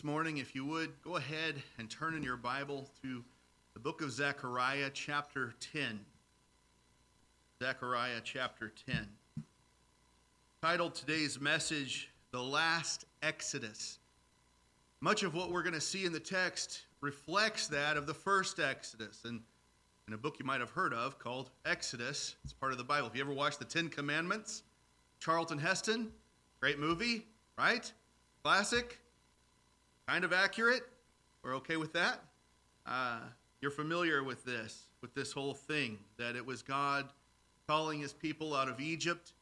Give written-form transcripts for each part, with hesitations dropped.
This morning, if you would, go ahead and turn in your Bible to the book of Zechariah, chapter 10. Zechariah, chapter 10. Titled today's message, The Last Exodus. Much of what we're going to see in the text reflects that of the first Exodus, and in a book you might have heard of called Exodus. It's part of the Bible. If you ever watched The Ten Commandments, Charlton Heston, great movie, right? Classic. Kind of accurate. We're okay with that. You're familiar with this whole thing, that it was God calling his people out of Egypt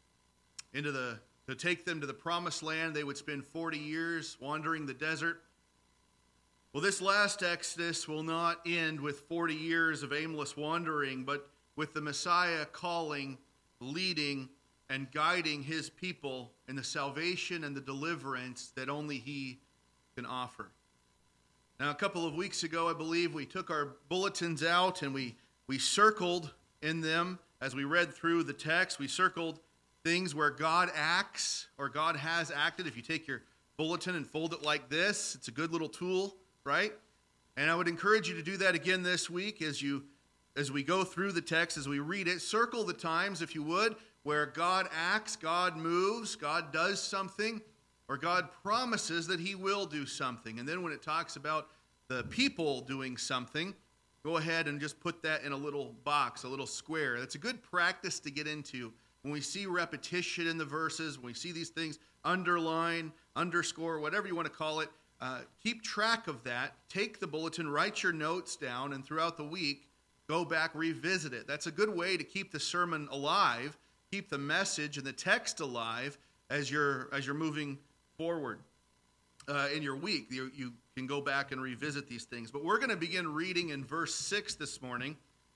to take them to the promised land. They would spend 40 years wandering the desert. Well, this last Exodus will not end with 40 years of aimless wandering, but with the Messiah calling, leading, and guiding his people in the salvation and the deliverance that only he can offer. Now, a couple of weeks ago, I believe, we took our bulletins out and we circled in them as we read through the text. We circled things where God acts or God has acted. If you take your bulletin and fold it like this, it's a good little tool, right? And I would encourage you to do that again this week as we go through the text, as we read it. Circle the times, if you would, where God acts, God moves, God does something, or God promises that he will do something. And then when it talks about the people doing something, go ahead and just put that in a little box, a little square. That's a good practice to get into. When we see repetition in the verses, when we see these things, underline, underscore, whatever you want to call it, keep track of that. Take the bulletin, write your notes down, and throughout the week, go back, revisit it. That's a good way to keep the sermon alive, keep the message and the text alive as you're moving forward in your week. You can go back and revisit these things. But we're going to begin reading in verse 6 this morning.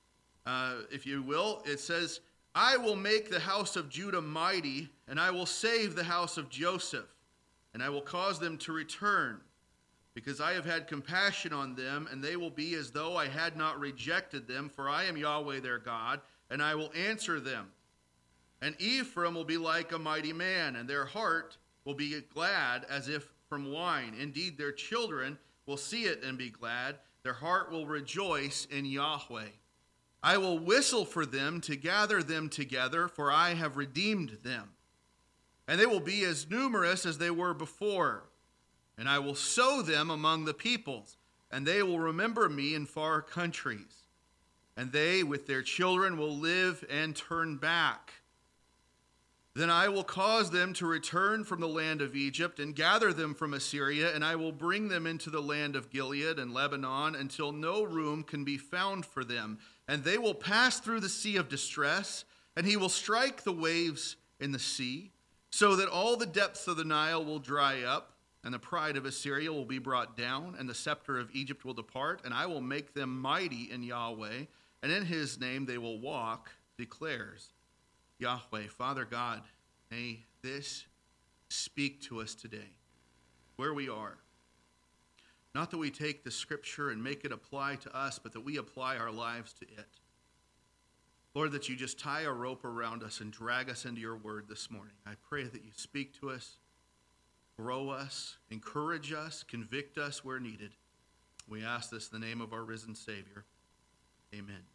If you will, it says, I will make the house of Judah mighty, and I will save the house of Joseph, and I will cause them to return, because I have had compassion on them, and they will be as though I had not rejected them, for I am Yahweh their God, and I will answer them. And Ephraim will be like a mighty man, and their heart will be glad as if from wine. Indeed, their children will see it and be glad. Their heart will rejoice in Yahweh. I will whistle for them to gather them together, for I have redeemed them. And they will be as numerous as they were before. And I will sow them among the peoples, and they will remember me in far countries. And they with their children will live and turn back. Then I will cause them to return from the land of Egypt and gather them from Assyria, and I will bring them into the land of Gilead and Lebanon until no room can be found for them. And they will pass through the sea of distress, and he will strike the waves in the sea, so that all the depths of the Nile will dry up, and the pride of Assyria will be brought down, and the scepter of Egypt will depart, and I will make them mighty in Yahweh, and in his name they will walk, declares Yahweh. Father God, may this speak to us today, where we are. Not that we take the scripture and make it apply to us, but that we apply our lives to it. Lord, that you just tie a rope around us and drag us into your word this morning. I pray that you speak to us, grow us, encourage us, convict us where needed. We ask this in the name of our risen Savior. Amen.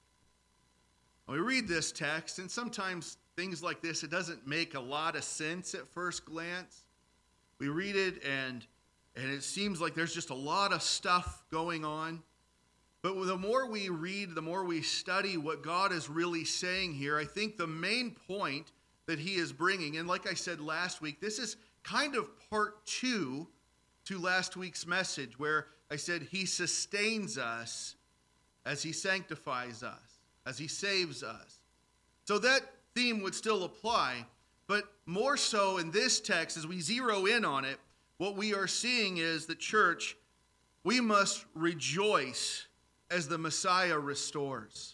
We read this text, and sometimes things like this, it doesn't make a lot of sense at first glance. We read it, and it seems like there's just a lot of stuff going on. But the more we read, the more we study what God is really saying here, I think the main point that he is bringing, and like I said last week, this is kind of part 2 to last week's message, where I said he sustains us as he sanctifies us, as he saves us. So that theme would still apply, but more so in this text, as we zero in on it, what we are seeing is that, church, we must rejoice as the Messiah restores.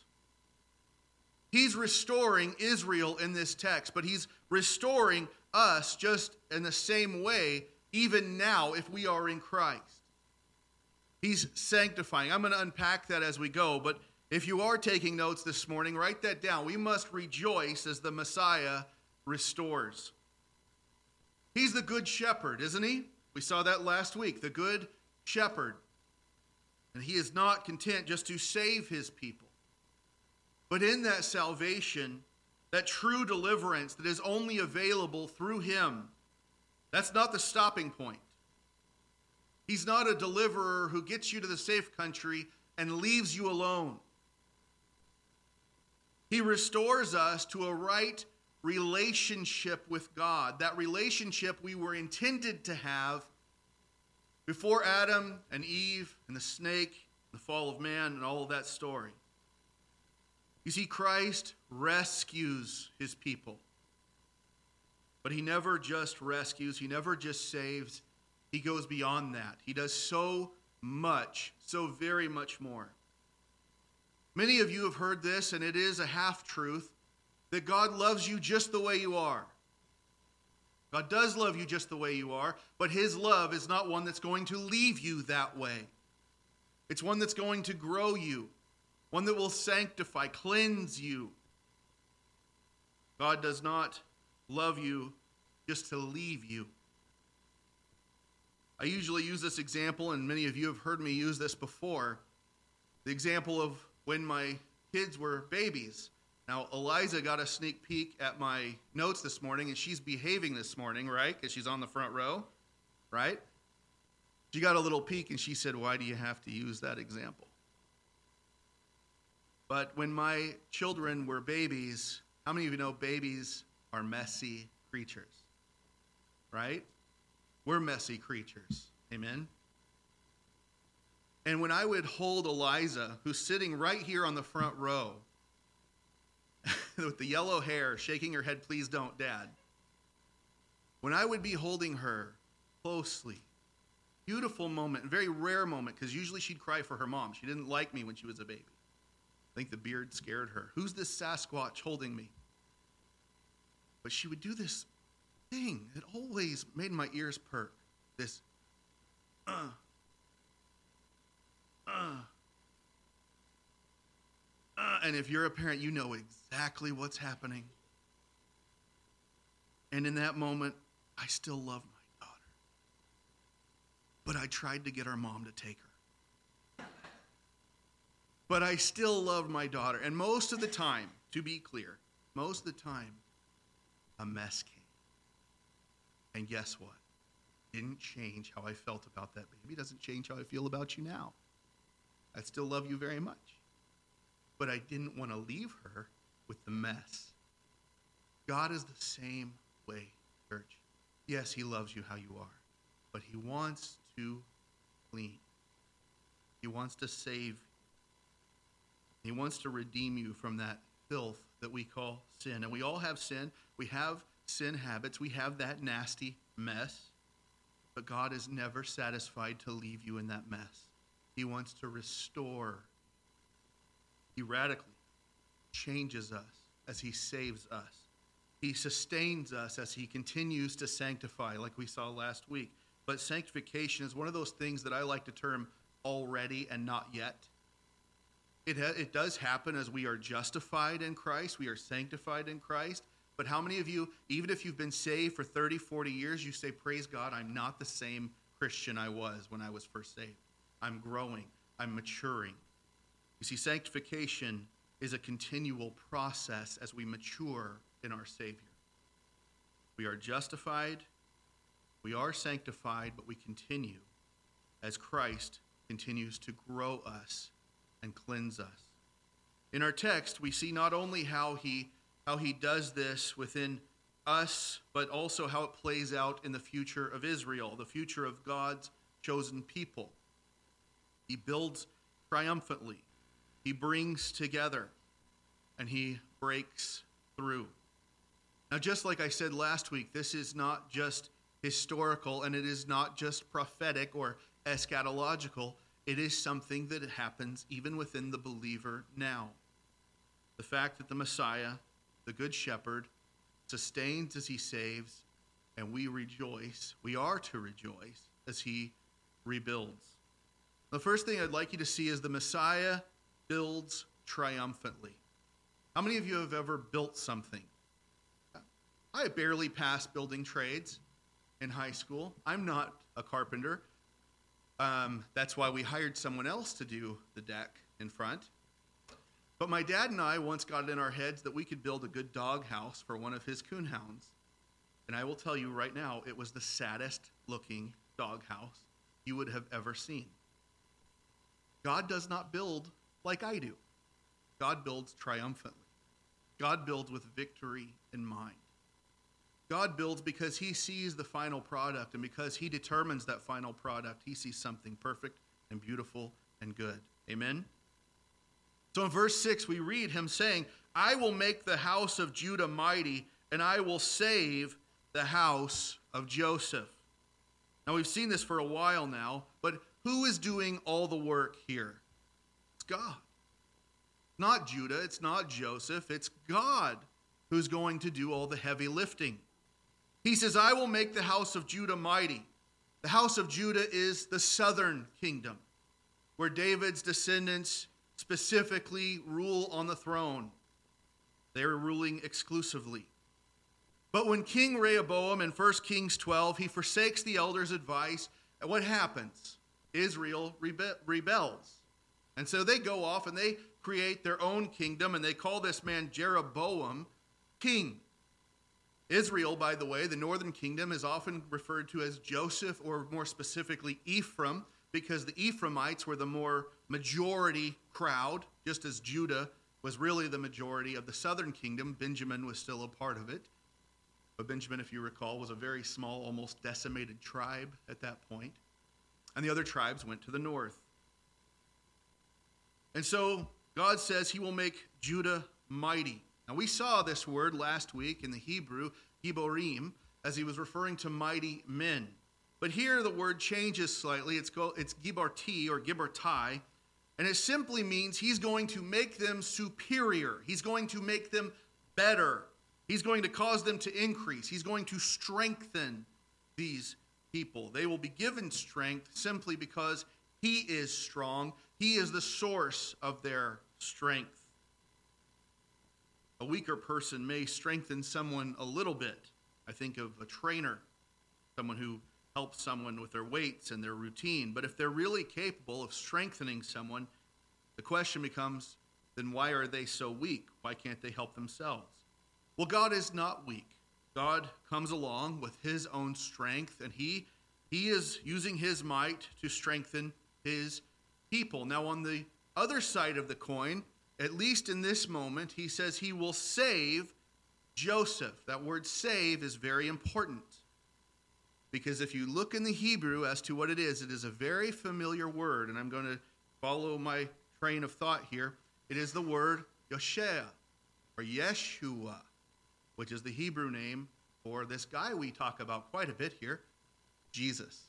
He's restoring Israel in this text, but he's restoring us just in the same way, even now, if we are in Christ. He's sanctifying. I'm going to unpack that as we go, but if you are taking notes this morning, write that down. We must rejoice as the Messiah restores. He's the good shepherd, isn't he? We saw that last week, the good shepherd. And he is not content just to save his people. But in that salvation, that true deliverance that is only available through him, that's not the stopping point. He's not a deliverer who gets you to the safe country and leaves you alone. He restores us to a right relationship with God, that relationship we were intended to have before Adam and Eve and the snake, the fall of man, and all of that story. You see, Christ rescues his people. But he never just rescues, he never just saves. He goes beyond that. He does so much, so very much more. Many of you have heard this, and it is a half-truth, that God loves you just the way you are. God does love you just the way you are, but his love is not one that's going to leave you that way. It's one that's going to grow you, one that will sanctify, cleanse you. God does not love you just to leave you. I usually use this example, and many of you have heard me use this before, the example of when my kids were babies. Now, Eliza got a sneak peek at my notes this morning, and she's behaving this morning, right? Because she's on the front row, right? She got a little peek, and she said, "Why do you have to use that example?" But when my children were babies, how many of you know babies are messy creatures, right? We're messy creatures, amen? And when I would hold Eliza, who's sitting right here on the front row, with the yellow hair, shaking her head, "Please don't, Dad." When I would be holding her closely, beautiful moment, very rare moment, because usually she'd cry for her mom. She didn't like me when she was a baby. I think the beard scared her. Who's this Sasquatch holding me? But she would do this thing that always made my ears perk. This, and if you're a parent, you know exactly what's happening. And in that moment, I still love my daughter. But I tried to get our mom to take her. But I still love my daughter. And most of the time, to be clear, most of the time, a mess came. And guess what? Didn't change how I felt about that baby. Doesn't change how I feel about you now. I still love you very much. But I didn't want to leave her with the mess. God is the same way, church. Yes, he loves you how you are, but he wants to clean. He wants to save. He wants to redeem you from that filth that we call sin. And we all have sin. We have sin habits. We have that nasty mess. But God is never satisfied to leave you in that mess. He wants to restore. He radically changes us as he saves us. He sustains us as he continues to sanctify, like we saw last week. But sanctification is one of those things that I like to term already and not yet. It does happen as we are justified in Christ. We are sanctified in Christ. But how many of you, even if you've been saved for 30, 40 years, you say, "Praise God, I'm not the same Christian I was when I was first saved. I'm growing. I'm maturing." You see, sanctification is a continual process as we mature in our Savior. We are justified, we are sanctified, but we continue as Christ continues to grow us and cleanse us. In our text, we see not only how he does this within us, but also how it plays out in the future of Israel, the future of God's chosen people. He builds triumphantly. He brings together, and he breaks through. Now, just like I said last week, this is not just historical, and it is not just prophetic or eschatological. It is something that happens even within the believer now. The fact that the Messiah, the Good Shepherd, sustains as he saves, and we rejoice. We are to rejoice as he rebuilds. The first thing I'd like you to see is the Messiah builds triumphantly. How many of you have ever built something? I barely passed building trades in high school. I'm not a carpenter. That's why we hired someone else to do the deck in front. But my dad and I once got it in our heads that we could build a good dog house for one of his coonhounds. And I will tell you right now, it was the saddest looking dog house you would have ever seen. God does not build like I do. God builds triumphantly. God builds with victory in mind. God builds because he sees the final product, and because he determines that final product, he sees something perfect and beautiful and good. Amen? So in verse 6, we read him saying, I will make the house of Judah mighty, and I will save the house of Joseph. Now, we've seen this for a while now, but who is doing all the work here? It's God. Not Judah, it's not Joseph, it's God who's going to do all the heavy lifting. He says, I will make the house of Judah mighty. The house of Judah is the southern kingdom, where David's descendants specifically rule on the throne. They're ruling exclusively. But when King Rehoboam in 1 Kings 12, he forsakes the elders' advice, and what happens? Israel rebels. And so they go off and they create their own kingdom, and they call this man Jeroboam king. Israel, by the way, the northern kingdom, is often referred to as Joseph, or more specifically Ephraim, because the Ephraimites were the more majority crowd, just as Judah was really the majority of the southern kingdom. Benjamin was still a part of it. But Benjamin, if you recall, was a very small, almost decimated tribe at that point. And the other tribes went to the north. And so God says he will make Judah mighty. Now, we saw this word last week in the Hebrew, Giborim, as he was referring to mighty men. But here the word changes slightly. It's Gibarti or Gibartai, and it simply means he's going to make them superior. He's going to make them better. He's going to cause them to increase. He's going to strengthen these people. They will be given strength simply because he is strong. He is the source of their strength. A weaker person may strengthen someone a little bit. I think of a trainer, someone who helps someone with their weights and their routine. But if they're really capable of strengthening someone, the question becomes, then why are they so weak? Why can't they help themselves? Well, God is not weak. God comes along with his own strength, and he is using his might to strengthen his people. Now, on the other side of the coin, at least in this moment, he says he will save Joseph. That word save is very important, because if you look in the Hebrew as to what it is a very familiar word, and I'm going to follow my train of thought here. It is the word Yoshea, or Yeshua, which is the Hebrew name for this guy we talk about quite a bit here, Jesus.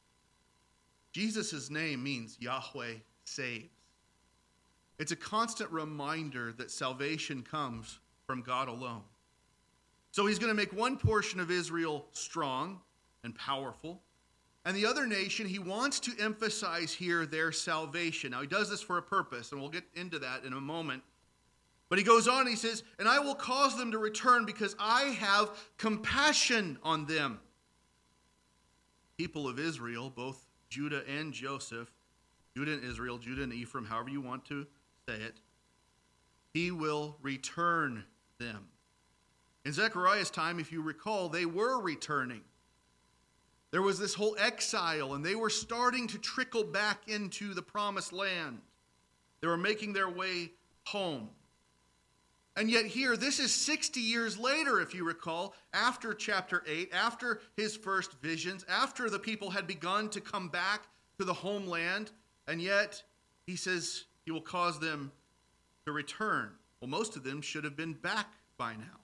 Jesus' name means Yahweh saves. It's a constant reminder that salvation comes from God alone. So he's going to make one portion of Israel strong and powerful, and the other nation, he wants to emphasize here their salvation. Now, he does this for a purpose, and we'll get into that in a moment. But he goes on, and he says, and I will cause them to return because I have compassion on them. People of Israel, both Judah and Joseph, Judah and Israel, Judah and Ephraim, however you want to say it, he will return them. In Zechariah's time, if you recall, they were returning. There was this whole exile, and they were starting to trickle back into the promised land. They were making their way home. And yet here, this is 60 years later, if you recall, after chapter 8, after his first visions, after the people had begun to come back to the homeland, and yet he says he will cause them to return. Well, most of them should have been back by now.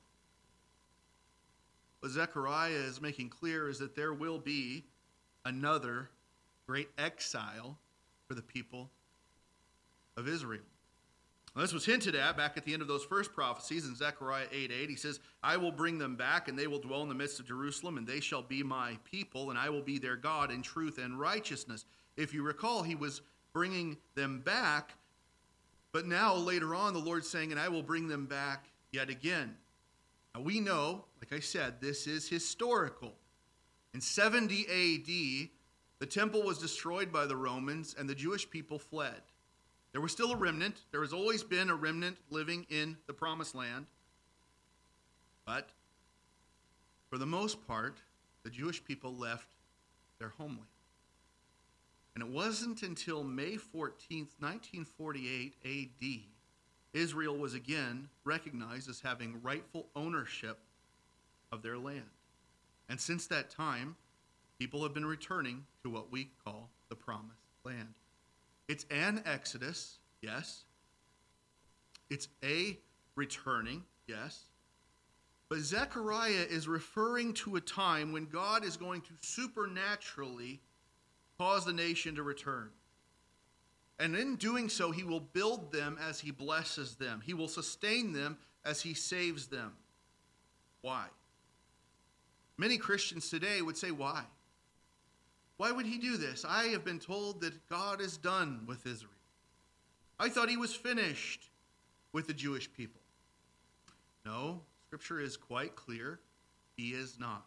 What Zechariah is making clear is that there will be another great exile for the people of Israel. Now, this was hinted at back at the end of those first prophecies in Zechariah 8:8. He says, I will bring them back, and they will dwell in the midst of Jerusalem, and they shall be my people, and I will be their God in truth and righteousness. If you recall, he was bringing them back, but now later on the Lord's saying, and I will bring them back yet again. Now we know, like I said, this is historical. In 70 AD, The temple was destroyed by the Romans, and the Jewish people fled. There was still a remnant. There has always been a remnant living in the Promised Land. But for the most part, the Jewish people left their homeland. And it wasn't until May 14th, 1948 A.D., Israel was again recognized as having rightful ownership of their land. And since that time, people have been returning to what we call the Promised Land. It's an exodus, yes. It's a returning, yes. But Zechariah is referring to a time when God is going to supernaturally cause the nation to return. And in doing so, he will build them as he blesses them. He will sustain them as he saves them. Why? Many Christians today would say, why? Why would he do this? I have been told that God is done with Israel. I thought he was finished with the Jewish people. No, Scripture is quite clear. He is not.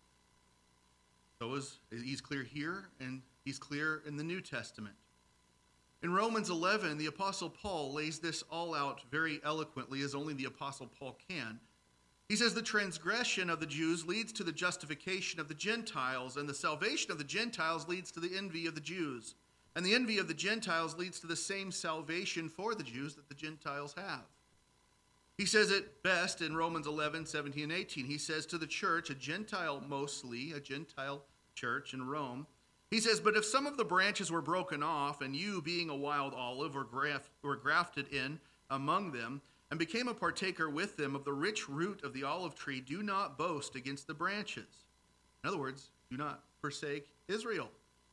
He's clear here, and he's clear in the New Testament. In Romans 11, the Apostle Paul lays this all out very eloquently, as only the Apostle Paul can. He says the transgression of the Jews leads to the justification of the Gentiles, and the salvation of the Gentiles leads to the envy of the Jews. And the envy of the Gentiles leads to the same salvation for the Jews that the Gentiles have. He says it best in Romans 11, 17, and 18. He says to the church, a Gentile mostly, a Gentile church in Rome, he says, but if some of the branches were broken off, and you, being a wild olive, were grafted in among them, and became a partaker with them of the rich root of the olive tree, do not boast against the branches. In other words, do not forsake Israel.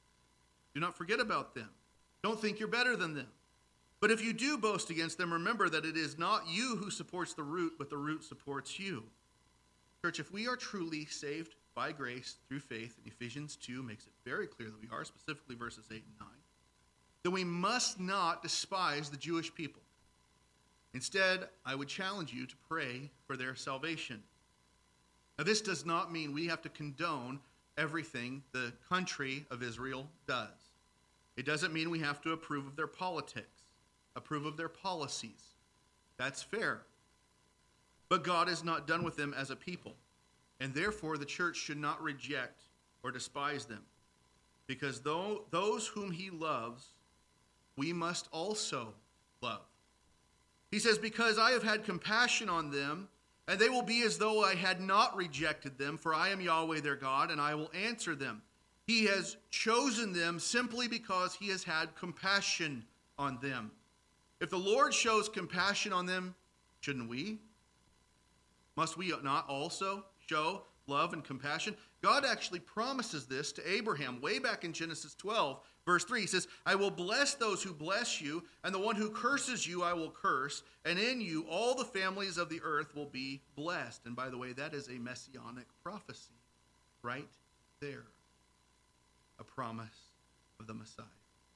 Do not forget about them. Don't think you're better than them. But if you do boast against them, remember that it is not you who supports the root, but the root supports you. Church, if we are truly saved by grace through faith, and Ephesians 2 makes it very clear that we are, specifically verses 8 and 9, then we must not despise the Jewish people. Instead, I would challenge you to pray for their salvation. Now, this does not mean we have to condone everything the country of Israel does. It doesn't mean we have to approve of their politics, approve of their policies. That's fair. But God is not done with them as a people, and therefore the church should not reject or despise them, because those whom he loves, we must also love. He says, because I have had compassion on them, and they will be as though I had not rejected them, for I am Yahweh their God, and I will answer them. He has chosen them simply because he has had compassion on them. If the Lord shows compassion on them, shouldn't we? Must we not also show love and compassion? God actually promises this to Abraham way back in Genesis 12, verse 3. He says, I will bless those who bless you, and the one who curses you I will curse, and in you all the families of the earth will be blessed. And by the way, that is a messianic prophecy right there. A promise of the Messiah.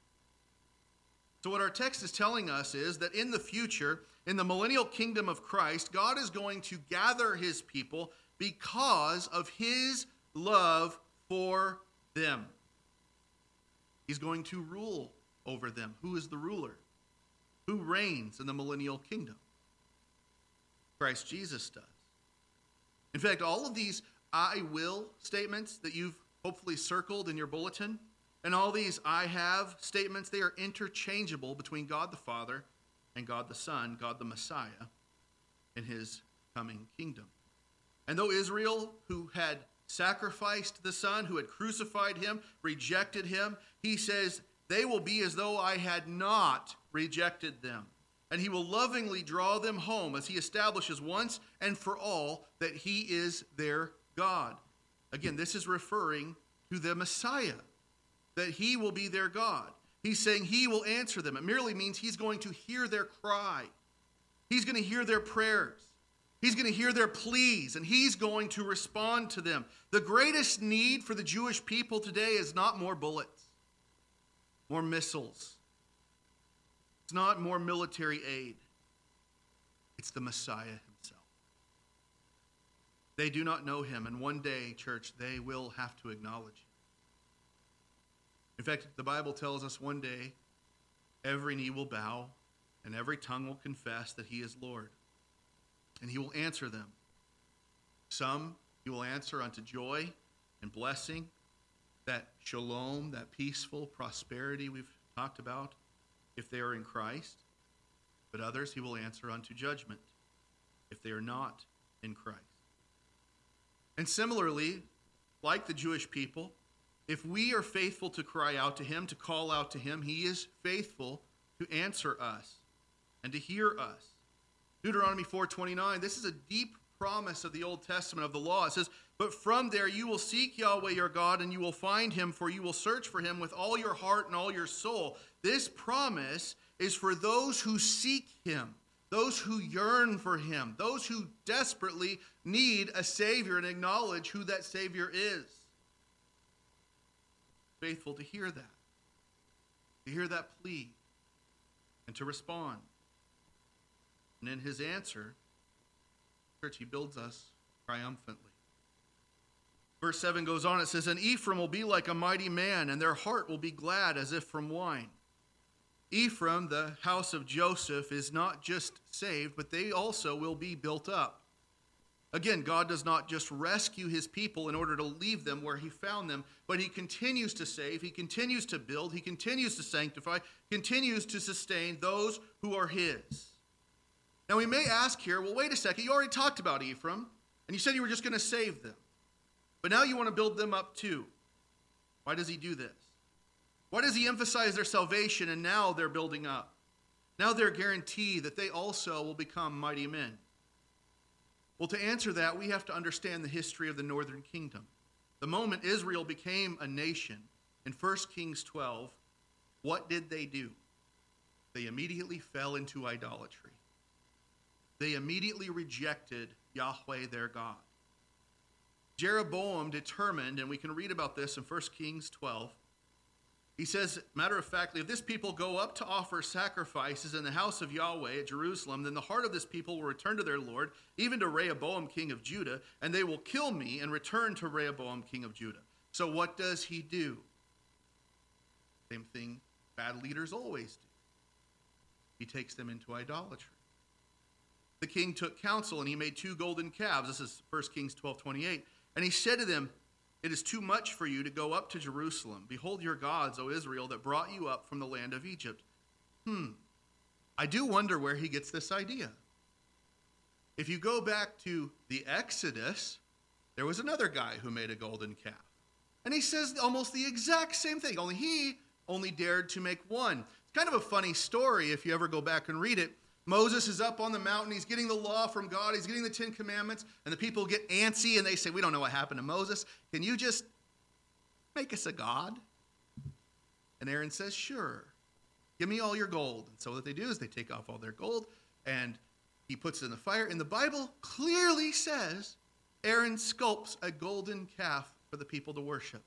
So what our text is telling us is that in the future, in the millennial kingdom of Christ, God is going to gather his people because of his love for them. He's going to rule over them. Who is the ruler? Who reigns in the millennial kingdom? Christ Jesus does. In fact, all of these I will statements that you've hopefully circled in your bulletin, and all these I have statements, they are interchangeable between God the Father and God the Son, God the Messiah, in his coming kingdom. And though Israel, who had sacrificed the Son, who had crucified him, rejected him, he says, they will be as though I had not rejected them. And he will lovingly draw them home as he establishes once and for all that he is their God. Again, this is referring to the Messiah, that he will be their God. He's saying he will answer them. It merely means he's going to hear their cry. He's going to hear their prayers. He's going to hear their pleas, and he's going to respond to them. The greatest need for the Jewish people today is not more bullets, more missiles. It's not more military aid. It's the Messiah himself. They do not know him, and one day, church, they will have to acknowledge him. In fact, the Bible tells us one day every knee will bow and every tongue will confess that he is Lord. And he will answer them. Some he will answer unto joy and blessing, that shalom, that peaceful prosperity we've talked about, if they are in Christ. But others he will answer unto judgment, if they are not in Christ. And similarly, like the Jewish people, if we are faithful to cry out to him, to call out to him, he is faithful to answer us and to hear us. Deuteronomy 4:29, this is a deep promise of the Old Testament, of the law. It says, but from there you will seek Yahweh your God, and you will find him, for you will search for him with all your heart and all your soul. This promise is for those who seek him, those who yearn for him, those who desperately need a Savior and acknowledge who that Savior is. Faithful to hear that plea, and to respond. And in his answer, church, he builds us triumphantly. Verse 7 goes on, it says, and Ephraim will be like a mighty man, and their heart will be glad as if from wine. Ephraim, the house of Joseph, is not just saved, but they also will be built up. Again, God does not just rescue his people in order to leave them where he found them, but he continues to save, he continues to build, he continues to sanctify, continues to sustain those who are his. Now we may ask here, well, wait a second, you already talked about Ephraim, and you said you were just going to save them. But now you want to build them up too. Why does he do this? Why does he emphasize their salvation and now they're building up? Now they're guaranteed that they also will become mighty men. Well, to answer that, we have to understand the history of the northern kingdom. The moment Israel became a nation in 1 Kings 12, what did they do? They immediately fell into idolatry. They immediately rejected Yahweh their God. Jeroboam determined, and we can read about this in 1 Kings 12, he says, matter of factly, if this people go up to offer sacrifices in the house of Yahweh at Jerusalem, then the heart of this people will return to their Lord, even to Rehoboam king of Judah, and they will kill me and return to Rehoboam king of Judah. So what does he do? Same thing bad leaders always do. He takes them into idolatry. The king took counsel, and he made 2 golden calves. This is 1 Kings 12:28. And he said to them, it is too much for you to go up to Jerusalem. Behold your gods, O Israel, that brought you up from the land of Egypt. I do wonder where he gets this idea. If you go back to the Exodus, there was another guy who made a golden calf. And he says almost the exact same thing, only he only dared to make one. It's kind of a funny story if you ever go back and read it. Moses is up on the mountain. He's getting the law from God. He's getting the 10 Commandments. And the people get antsy and they say, we don't know what happened to Moses. Can you just make us a god? And Aaron says, sure. Give me all your gold. And so what they do is they take off all their gold and he puts it in the fire. And the Bible clearly says Aaron sculpts a golden calf for the people to worship.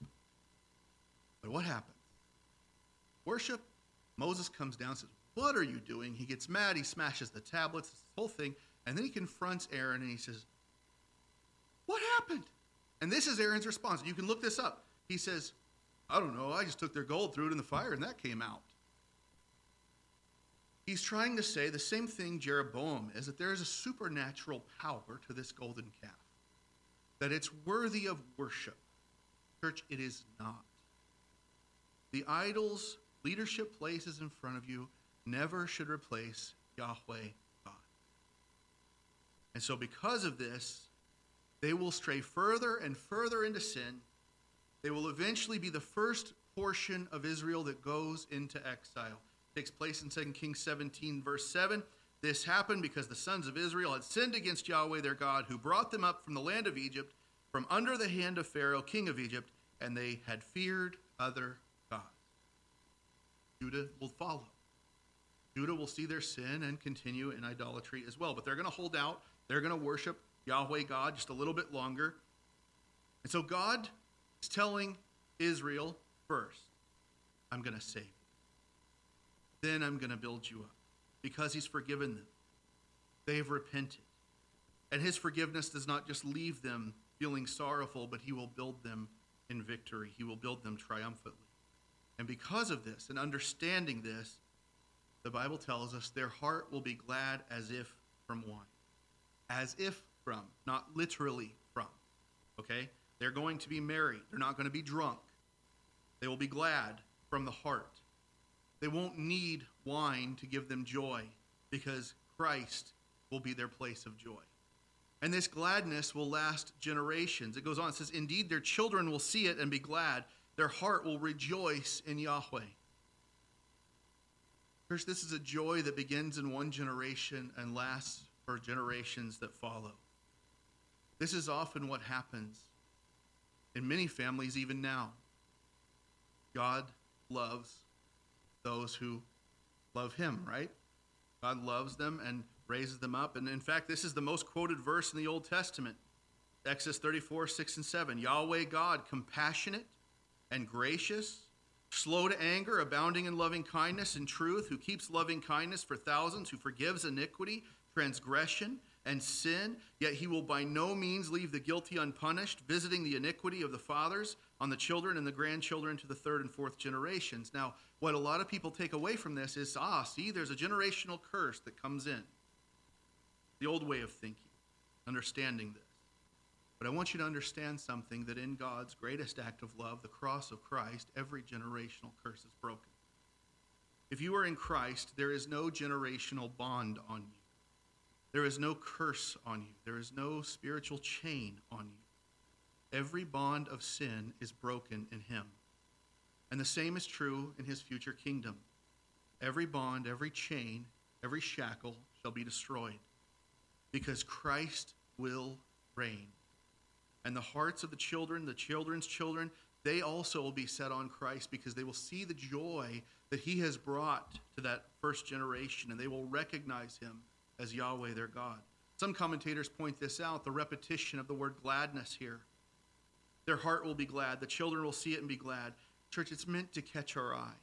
But what happens? Worship. Moses comes down and says, what are you doing? He gets mad. He smashes the tablets, this whole thing. And then he confronts Aaron and he says, what happened? And this is Aaron's response. You can look this up. He says, I don't know. I just took their gold, threw it in the fire, and that came out. He's trying to say the same thing Jeroboam is, that there is a supernatural power to this golden calf, that it's worthy of worship. Church, it is not. The idols leadership places in front of you never should replace Yahweh God. And so because of this, they will stray further and further into sin. They will eventually be the first portion of Israel that goes into exile. It takes place in 2 Kings 17, verse 7. This happened because the sons of Israel had sinned against Yahweh their God, who brought them up from the land of Egypt, from under the hand of Pharaoh, king of Egypt, and they had feared other gods. Judah will follow. Judah will see their sin and continue in idolatry as well. But they're going to hold out. They're going to worship Yahweh God just a little bit longer. And so God is telling Israel, first, I'm going to save you. Then I'm going to build you up because he's forgiven them. They've repented. And his forgiveness does not just leave them feeling sorrowful, but he will build them in victory. He will build them triumphantly. And because of this and understanding this, the Bible tells us their heart will be glad as if from wine. As if from, not literally from. Okay? They're going to be merry. They're not going to be drunk. They will be glad from the heart. They won't need wine to give them joy because Christ will be their place of joy. And this gladness will last generations. It goes on, it says, indeed, their children will see it and be glad. Their heart will rejoice in Yahweh. Church, this is a joy that begins in one generation and lasts for generations that follow. This is often what happens in many families even now. God loves those who love him, right? God loves them and raises them up. And in fact, this is the most quoted verse in the Old Testament. Exodus 34, 6 and 7. Yahweh God, compassionate and gracious, slow to anger, abounding in loving kindness and truth, who keeps loving kindness for thousands, who forgives iniquity, transgression, and sin, yet he will by no means leave the guilty unpunished, visiting the iniquity of the fathers on the children and the grandchildren to the third and fourth generations. Now, what a lot of people take away from this is, see, there's a generational curse that comes in. The old way of thinking, understanding this. But I want you to understand something, that in God's greatest act of love, the cross of Christ, every generational curse is broken. If you are in Christ, there is no generational bond on you. There is no curse on you. There is no spiritual chain on you. Every bond of sin is broken in him. And the same is true in his future kingdom. Every bond, every chain, every shackle shall be destroyed, because Christ will reign. And the hearts of the children, the children's children, they also will be set on Christ, because they will see the joy that he has brought to that first generation, and they will recognize him as Yahweh their God. Some commentators point this out, the repetition of the word gladness here. Their heart will be glad. The children will see it and be glad. Church, it's meant to catch our eye.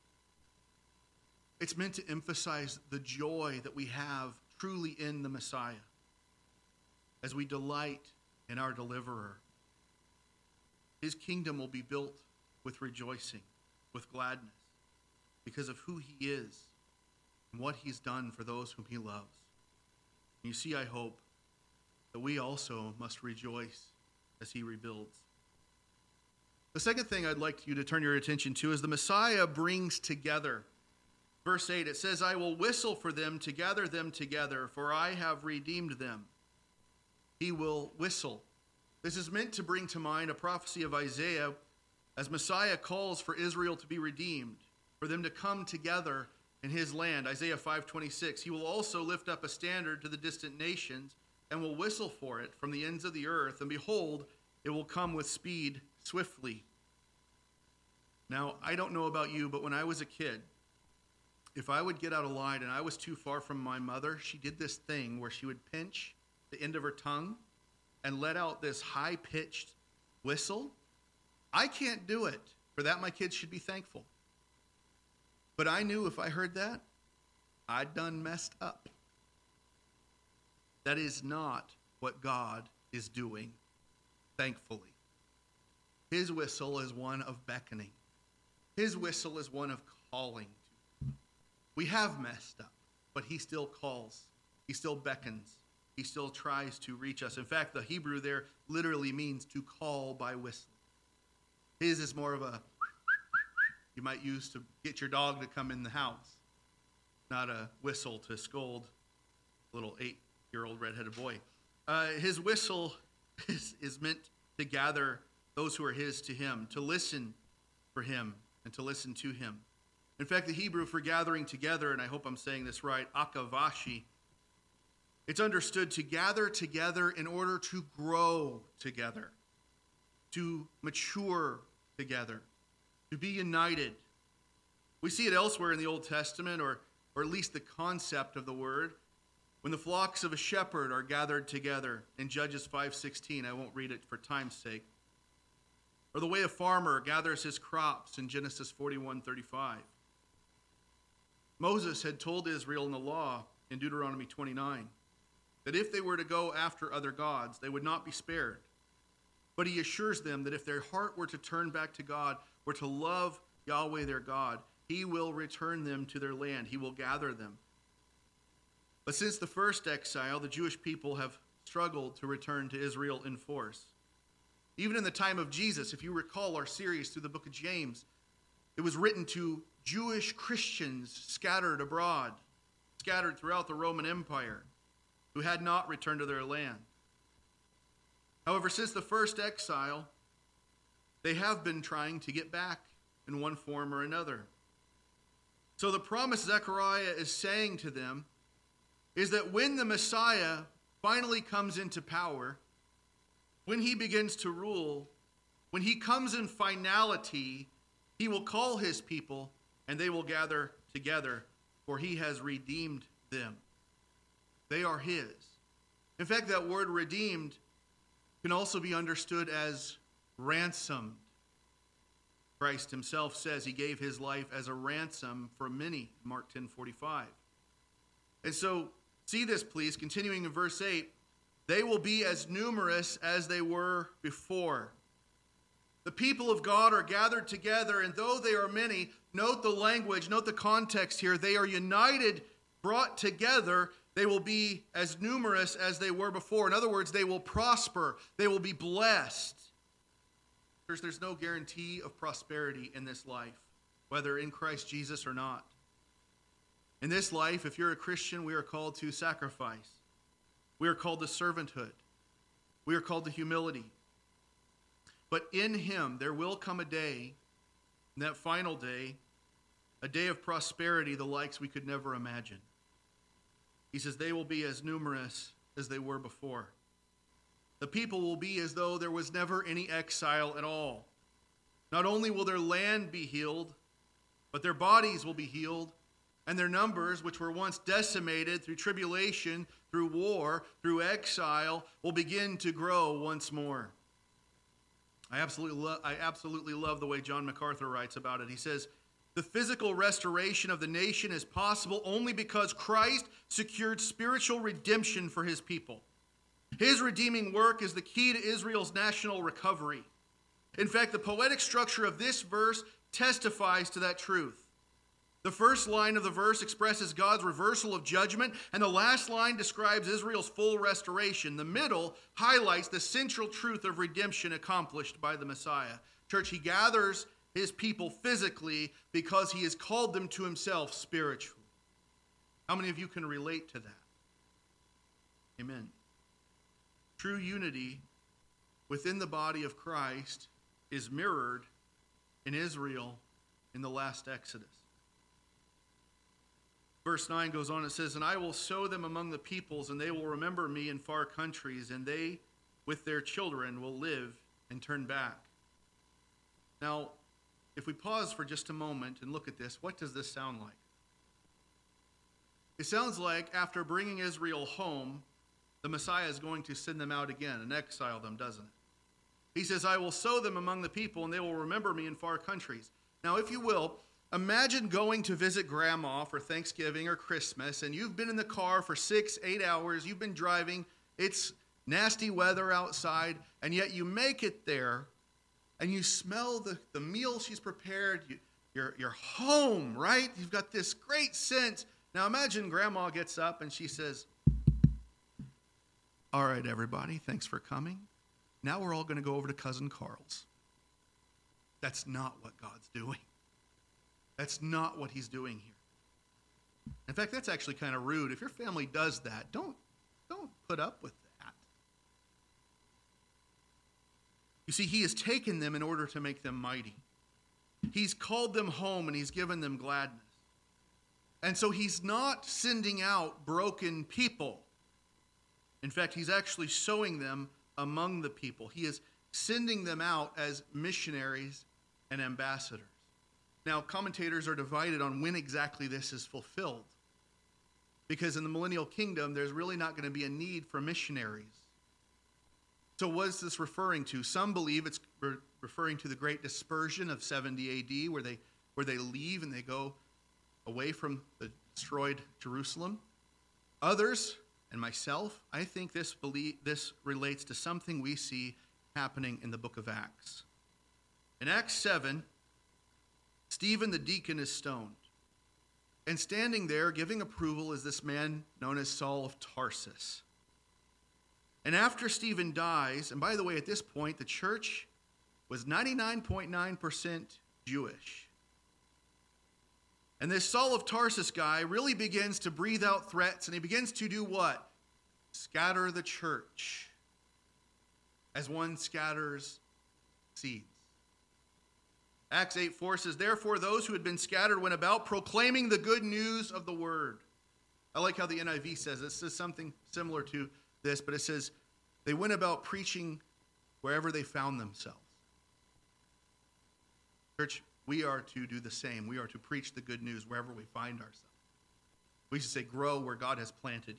It's meant to emphasize the joy that we have truly in the Messiah as we delight in our deliverer. His kingdom will be built with rejoicing, with gladness, because of who he is and what he's done for those whom he loves. You see, I hope that we also must rejoice as he rebuilds. The second thing I'd like you to turn your attention to is the Messiah brings together. Verse 8, it says, I will whistle for them to gather them together, for I have redeemed them. He will whistle. This is meant to bring to mind a prophecy of Isaiah as Messiah calls for Israel to be redeemed, for them to come together in his land. Isaiah 5:26, he will also lift up a standard to the distant nations and will whistle for it from the ends of the earth. And behold, it will come with speed swiftly. Now, I don't know about you, but when I was a kid, if I would get out of line and I was too far from my mother, she did this thing where she would pinch the end of her tongue and let out this high-pitched whistle. I can't do it. For that, my kids should be thankful. But I knew if I heard that, I'd done messed up. That is not what God is doing, thankfully. His whistle is one of beckoning. His whistle is one of calling. We have messed up, but he still calls. He still beckons. He still tries to reach us. In fact, the Hebrew there literally means to call by whistle. His is more of a you might use to get your dog to come in the house, not a whistle to scold a little 8-year-old redheaded boy. His whistle is meant to gather those who are his to him, to listen for him and to listen to him. In fact, the Hebrew for gathering together, and I hope I'm saying this right, akavashi, it's understood to gather together in order to grow together, to mature together, to be united. We see it elsewhere in the Old Testament, or at least the concept of the word, when the flocks of a shepherd are gathered together in Judges 5:16. I won't read it for time's sake. Or the way a farmer gathers his crops in Genesis 41:35. Moses had told Israel in the law in Deuteronomy 29 that if they were to go after other gods, they would not be spared. But he assures them that if their heart were to turn back to God, were to love Yahweh their God. He will return them to their land. He will gather them. But since the first exile, the Jewish people have struggled to return to Israel in force. Even in the time of Jesus, if you recall our series through the book of James, it was written to Jewish Christians scattered abroad, scattered throughout the Roman Empire, who had not returned to their land. However, since the first exile, they have been trying to get back in one form or another. So the promise Zechariah is saying to them is that when the Messiah finally comes into power, when he begins to rule, when he comes in finality, he will call his people and they will gather together, for he has redeemed them. They are his. In fact, that word redeemed can also be understood as ransomed. Christ himself says he gave his life as a ransom for many, Mark 10:45. And so, see this please, continuing in verse 8, they will be as numerous as they were before. The people of God are gathered together, and though they are many, note the language, note the context here, they are united, brought together, they will be as numerous as they were before. In other words, they will prosper, they will be blessed. There's no guarantee of prosperity in this life, whether in Christ Jesus or not. In this life, if you're a Christian, we are called to sacrifice. We are called to servanthood. We are called to humility. But in him, there will come a day, that final day, a day of prosperity, the likes we could never imagine. He says they will be as numerous as they were before. The people will be as though there was never any exile at all. Not only will their land be healed, but their bodies will be healed, and their numbers, which were once decimated through tribulation, through war, through exile, will begin to grow once more. I absolutely love the way John MacArthur writes about it. He says, the physical restoration of the nation is possible only because Christ secured spiritual redemption for his people. His redeeming work is the key to Israel's national recovery. In fact, the poetic structure of this verse testifies to that truth. The first line of the verse expresses God's reversal of judgment, and the last line describes Israel's full restoration. The middle highlights the central truth of redemption accomplished by the Messiah. Church, he gathers his people physically because he has called them to himself spiritually. How many of you can relate to that? Amen. True unity within the body of Christ is mirrored in Israel in the last Exodus. Verse 9 goes on, it says, and I will sow them among the peoples, and they will remember me in far countries, and they with their children will live and turn back. Now, if we pause for just a moment and look at this, what does this sound like? It sounds like after bringing Israel home, the Messiah is going to send them out again and exile them, doesn't it? He says, I will sow them among the people, and they will remember me in far countries. Now, if you will, imagine going to visit Grandma for Thanksgiving or Christmas, and you've been in the car for 6-8 hours, you've been driving, it's nasty weather outside, and yet you make it there, and you smell the meal she's prepared, you're home, right? You've got this great sense. Now imagine Grandma gets up and she says, all right, everybody, thanks for coming. Now we're all going to go over to Cousin Carl's. That's not what God's doing. That's not what he's doing here. In fact, that's actually kind of rude. If your family does that, don't put up with that. You see, he has taken them in order to make them mighty. He's called them home and he's given them gladness. And so he's not sending out broken people. In fact, he's actually sowing them among the people. He is sending them out as missionaries and ambassadors. Now, commentators are divided on when exactly this is fulfilled. Because in the millennial kingdom, there's really not going to be a need for missionaries. So what is this referring to? Some believe it's referring to the great dispersion of 70 AD, where they leave and they go away from the destroyed Jerusalem. Others, and myself, I think this relates to something we see happening in the book of Acts. In Acts 7, Stephen the deacon is stoned. And standing there, giving approval, is this man known as Saul of Tarsus. And after Stephen dies, and by the way, at this point, the church was 99.9% Jewish. And this Saul of Tarsus guy really begins to breathe out threats, and he begins to do what? Scatter the church, as one scatters seeds. Acts 8:4 says, therefore those who had been scattered went about proclaiming the good news of the word. I like how the NIV says it. It says something similar to this, but it says they went about preaching wherever they found themselves. Church, we are to do the same. We are to preach the good news wherever we find ourselves. We should say, grow where God has planted you.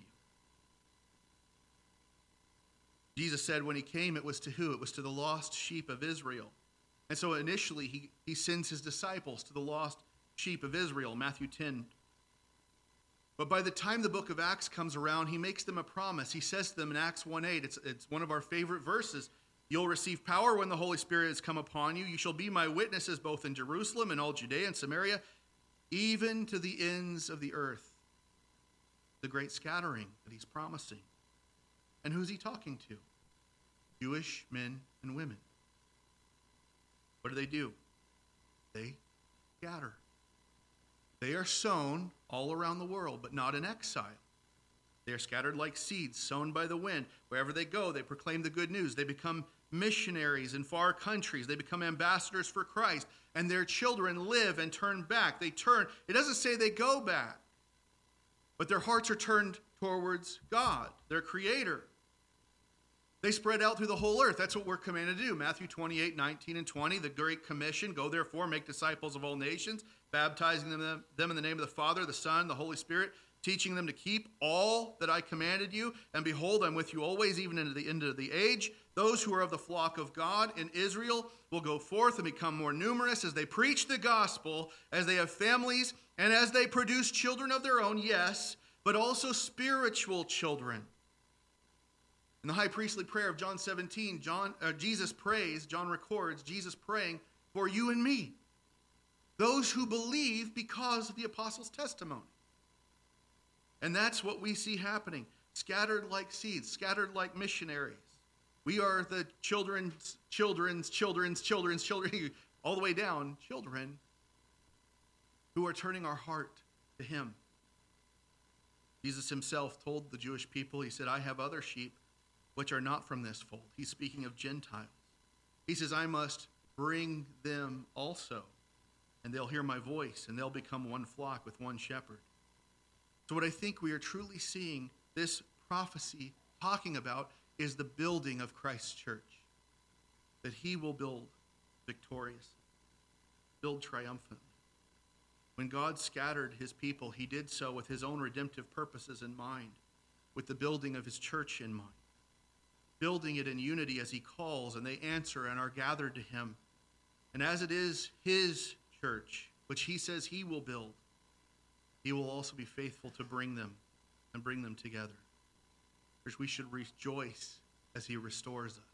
Jesus said when he came, it was to who? It was to the lost sheep of Israel. And so initially, he sends his disciples to the lost sheep of Israel, Matthew 10. But by the time the book of Acts comes around, he makes them a promise. He says to them in Acts 1:8, it's one of our favorite verses, you'll receive power when the Holy Spirit has come upon you. You shall be my witnesses both in Jerusalem and all Judea and Samaria, even to the ends of the earth. The great scattering that he's promising. And who's he talking to? Jewish men and women. What do? They scatter. They are sown all around the world, but not in exile. They are scattered like seeds sown by the wind. Wherever they go, they proclaim the good news. They become missionaries in far countries. They become ambassadors for Christ. And their children live and turn back. They turn. It doesn't say they go back, but their hearts are turned towards God, their Creator. They spread out through the whole earth. That's what we're commanded to do. Matthew 28:19 and 20, the Great Commission. Go therefore, make disciples of all nations, baptizing them in the name of the Father, the Son, the Holy Spirit, teaching them to keep all that I commanded you. And behold, I'm with you always, even into the end of the age. Those who are of the flock of God in Israel will go forth and become more numerous as they preach the gospel, as they have families, and as they produce children of their own, yes, but also spiritual children. In the high priestly prayer of John 17, Jesus prays, John records, Jesus praying for you and me, those who believe because of the apostles' testimony. And that's what we see happening, scattered like seeds, scattered like missionaries. We are the children's, all the way down, children who are turning our heart to him. Jesus himself told the Jewish people, he said, I have other sheep which are not from this fold. He's speaking of Gentiles. He says, I must bring them also, and they'll hear my voice, and they'll become one flock with one shepherd. So what I think we are truly seeing this prophecy talking about is the building of Christ's church, that he will build victoriously, build triumphantly. When God scattered his people, he did so with his own redemptive purposes in mind, with the building of his church in mind, building it in unity as he calls, and they answer and are gathered to him. And as it is his church, which he says he will build, he will also be faithful to bring them and bring them together. Church, we should rejoice as he restores us.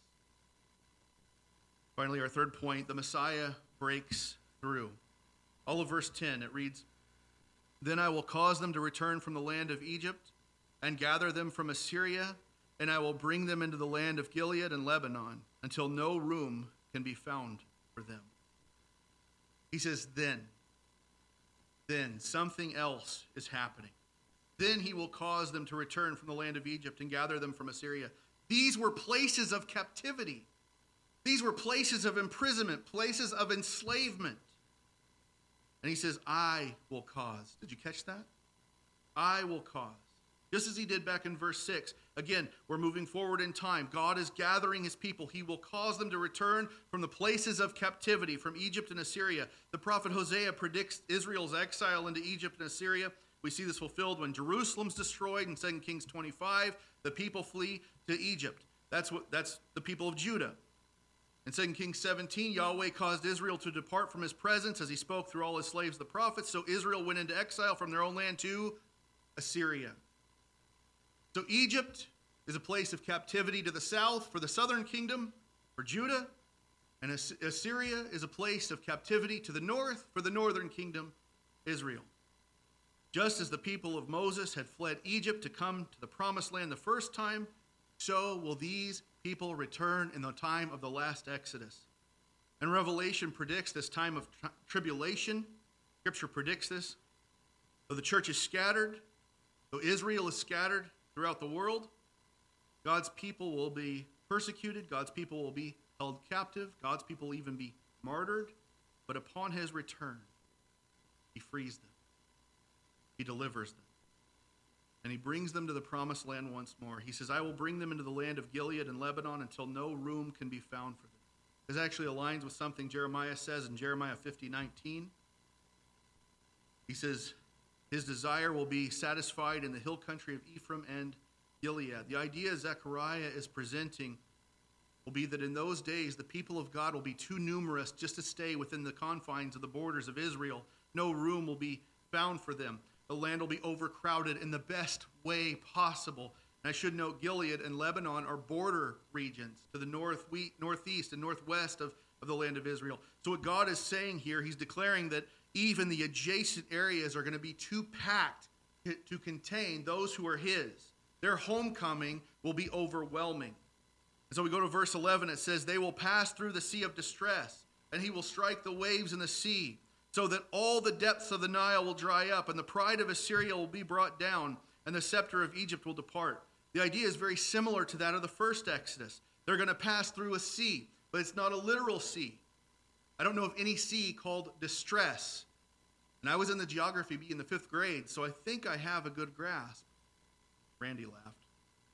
Finally, our third point, the Messiah breaks through. All of verse 10, it reads, Then I will cause them to return from the land of Egypt and gather them from Assyria, and I will bring them into the land of Gilead and Lebanon until no room can be found for them. He says, then something else is happening. Then he will cause them to return from the land of Egypt and gather them from Assyria. These were places of captivity. These were places of imprisonment, places of enslavement. And he says, I will cause. Did you catch that? I will cause. Just as he did back in verse 6. Again, we're moving forward in time. God is gathering his people. He will cause them to return from the places of captivity, from Egypt and Assyria. The prophet Hosea predicts Israel's exile into Egypt and Assyria. We see this fulfilled when Jerusalem's destroyed in 2 Kings 25. The people flee to Egypt. That's the people of Judah. In 2 Kings 17, Yahweh caused Israel to depart from his presence as he spoke through all his slaves, the prophets. So Israel went into exile from their own land to Assyria. So Egypt is a place of captivity to the south for the southern kingdom, for Judah. And Assyria is a place of captivity to the north for the northern kingdom, Israel. Just as the people of Moses had fled Egypt to come to the promised land the first time, so will these people return in the time of the last Exodus. And Revelation predicts this time of tribulation. Scripture predicts this. Though the church is scattered, though Israel is scattered throughout the world, God's people will be persecuted. God's people will be held captive. God's people will even be martyred. But upon his return, he frees them. He delivers them. And he brings them to the promised land once more. He says, I will bring them into the land of Gilead and Lebanon until no room can be found for them. This actually aligns with something Jeremiah says in Jeremiah 50:19. He says, his desire will be satisfied in the hill country of Ephraim and Gilead. The idea Zechariah is presenting will be that in those days, the people of God will be too numerous just to stay within the confines of the borders of Israel. No room will be found for them. The land will be overcrowded in the best way possible. And I should note, Gilead and Lebanon are border regions to the northeast and northwest of the land of Israel. So what God is saying here, he's declaring that even the adjacent areas are going to be too packed to contain those who are his. Their homecoming will be overwhelming. And so we go to verse 11. It says, they will pass through the sea of distress, and he will strike the waves in the sea, so that all the depths of the Nile will dry up, and the pride of Assyria will be brought down, and the scepter of Egypt will depart. The idea is very similar to that of the first Exodus. They're going to pass through a sea, but it's not a literal sea. I don't know of any sea called distress. And I was in the geography in the 5th grade, so I think I have a good grasp. Randy laughed.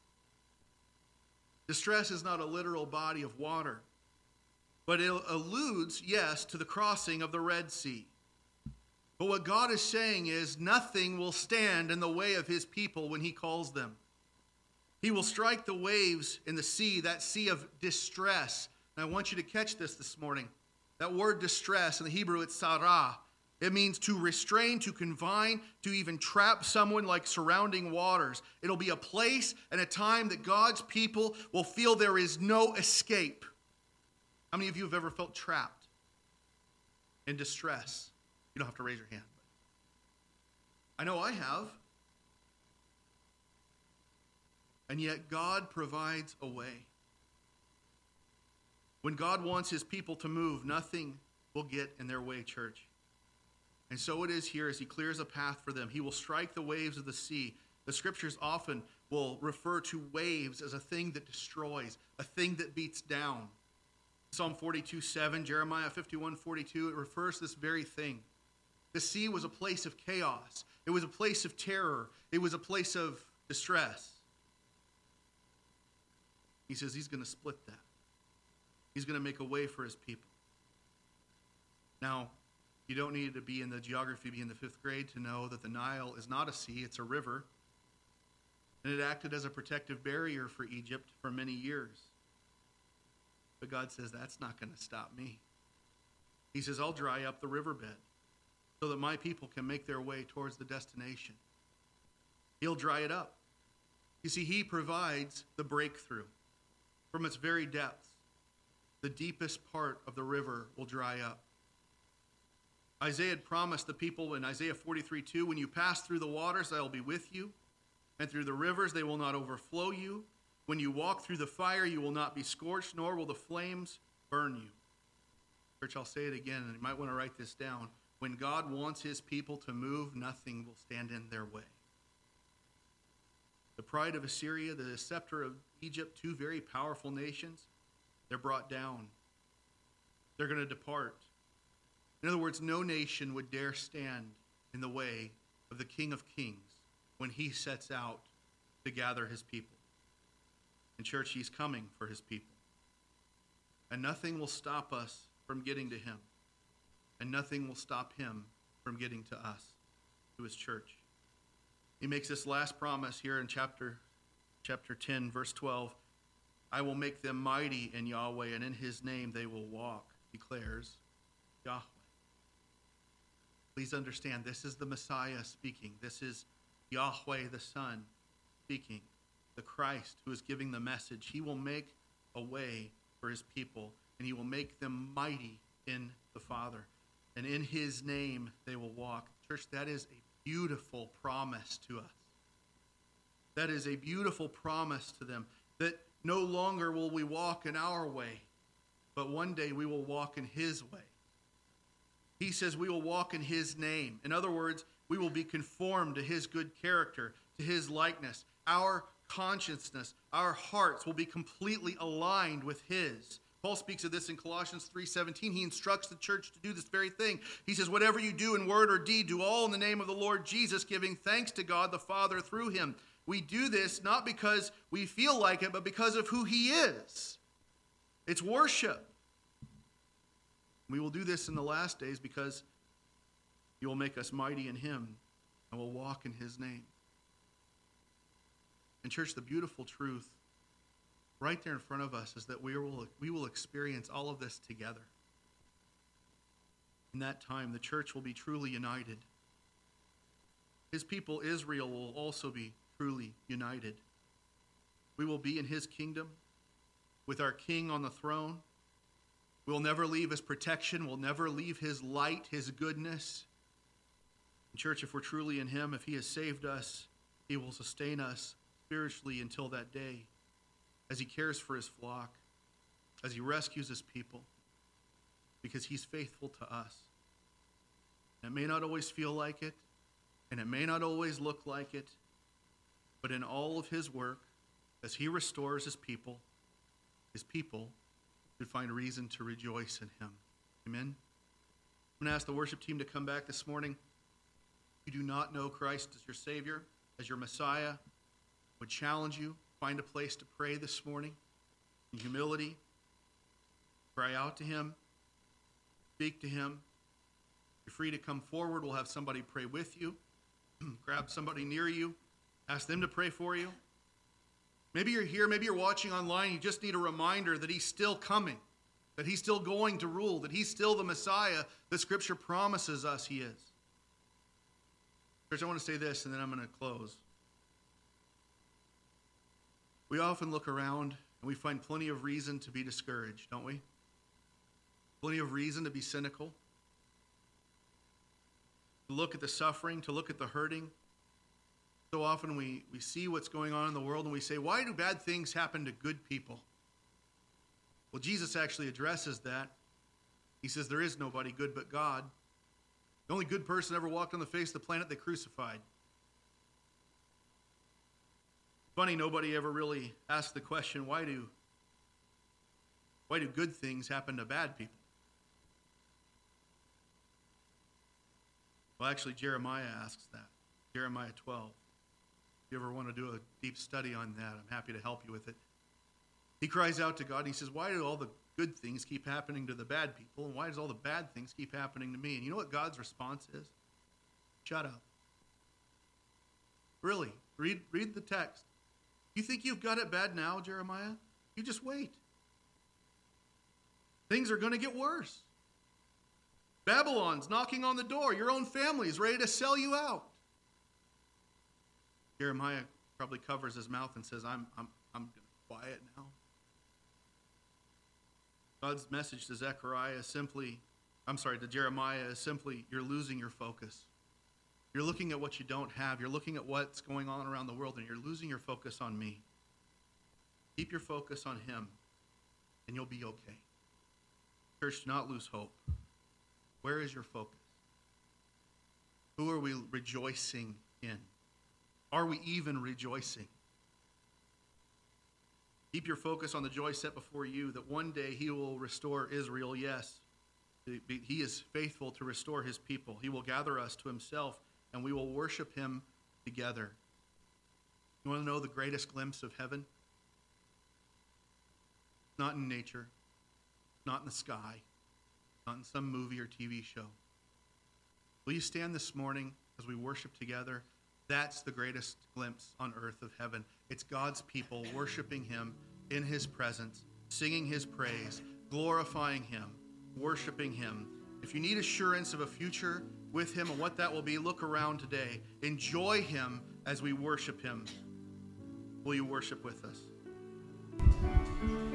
Distress is not a literal body of water, but it alludes, yes, to the crossing of the Red Sea. But what God is saying is nothing will stand in the way of his people when he calls them. He will strike the waves in the sea, that sea of distress. And I want you to catch this morning. That word distress in the Hebrew, it's sarah. It means to restrain, to confine, to even trap someone like surrounding waters. It'll be a place and a time that God's people will feel there is no escape. How many of you have ever felt trapped in distress? You don't have to raise your hand. I know I have. And yet God provides a way. When God wants his people to move, nothing will get in their way, church. And so it is here as he clears a path for them. He will strike the waves of the sea. The scriptures often will refer to waves as a thing that destroys, a thing that beats down. Psalm 42:7, Jeremiah 51:42, it refers to this very thing. The sea was a place of chaos. It was a place of terror. It was a place of distress. He says he's going to split that. He's going to make a way for his people. Now, you don't need to be in the geography, be in the 5th grade to know that the Nile is not a sea, it's a river. And it acted as a protective barrier for Egypt for many years. But God says, that's not going to stop me. He says, I'll dry up the riverbed so that my people can make their way towards the destination. He'll dry it up. You see, he provides the breakthrough from its very depths. The deepest part of the river will dry up. Isaiah had promised the people in Isaiah 43:2, when you pass through the waters, I will be with you, and through the rivers they will not overflow you. When you walk through the fire, you will not be scorched, nor will the flames burn you. Church, I'll say it again, and you might want to write this down. When God wants his people to move, nothing will stand in their way. The pride of Assyria, the scepter of Egypt, two very powerful nations, they're brought down. They're going to depart. In other words, no nation would dare stand in the way of the King of Kings when he sets out to gather his people. In church, he's coming for his people. And nothing will stop us from getting to him. And nothing will stop him from getting to us, to his church. He makes this last promise here in chapter 10, verse 12. I will make them mighty in Yahweh, and in his name they will walk, declares Yahweh. Please understand, this is the Messiah speaking. This is Yahweh the Son speaking. The Christ who is giving the message. He will make a way for his people. and he will make them mighty in the Father. And in his name they will walk. Church, that is a beautiful promise to us. That is a beautiful promise to them, that no longer will we walk in our way, but one day we will walk in his way. He says we will walk in his name. In other words, we will be conformed to his good character, to his likeness. Our consciousness, our hearts will be completely aligned with his. Paul speaks of this in Colossians 3:17. He instructs the church to do this very thing. He says, whatever you do in word or deed, do all in the name of the Lord Jesus, giving thanks to God the Father through him. We do this not because we feel like it, but because of who he is. It's worship. We will do this in the last days because he will make us mighty in him and will walk in his name. And church, the beautiful truth right there in front of us is that we will experience all of this together. In that time, the church will be truly united. His people, Israel, will also be truly united. We will be in his kingdom with our king on the throne. We'll never leave his protection. We'll never leave his light, his goodness. And church, if we're truly in him, if he has saved us, he will sustain us spiritually until that day, as he cares for his flock, as he rescues his people, because he's faithful to us. And it may not always feel like it, and it may not always look like it, but in all of his work, as he restores his people should find reason to rejoice in him. Amen? I'm going to ask the worship team to come back this morning. If you do not know Christ as your Savior, as your Messiah, I would challenge you, find a place to pray this morning in humility. Cry out to him. Speak to him. You're free to come forward. We'll have somebody pray with you. Grab somebody near you. Ask them to pray for you. Maybe you're here, maybe you're watching online, you just need a reminder that he's still coming, that he's still going to rule, that he's still the Messiah that Scripture promises us he is. Church, I want to say this, and then I'm going to close. We often look around, and we find plenty of reason to be discouraged, don't we? Plenty of reason to be cynical, to look at the suffering, to look at the hurting. So often we see what's going on in the world and we say, why do bad things happen to good people? Well, Jesus actually addresses that. He says there is nobody good but God. The only good person ever walked on the face of the planet they crucified. Funny, nobody ever really asked the question, why do good things happen to bad people? Well, actually, Jeremiah asks that. Jeremiah 12. If you ever want to do a deep study on that, I'm happy to help you with it. He cries out to God and he says, why do all the good things keep happening to the bad people? And why does all the bad things keep happening to me? And you know what God's response is? Shut up. Really, read the text. You think you've got it bad now, Jeremiah? You just wait. Things are going to get worse. Babylon's knocking on the door. Your own family is ready to sell you out. Jeremiah probably covers his mouth and says, I'm going to quiet now. God's message to Jeremiah is simply, you're losing your focus. You're looking at what you don't have. You're looking at what's going on around the world, and you're losing your focus on me. Keep your focus on him, and you'll be okay. Church, do not lose hope. Where is your focus? Who are we rejoicing in? Are we even rejoicing? Keep your focus on the joy set before you, that one day he will restore Israel. Yes, he is faithful to restore his people. He will gather us to himself, and we will worship him together. You want to know the greatest glimpse of heaven? Not in nature, not in the sky, not in some movie or TV show. Will you stand this morning as we worship together? That's the greatest glimpse on earth of heaven. It's God's people worshiping him in his presence, singing his praise, glorifying him, worshiping him. If you need assurance of a future with him and what that will be, look around today. Enjoy him as we worship him. Will you worship with us?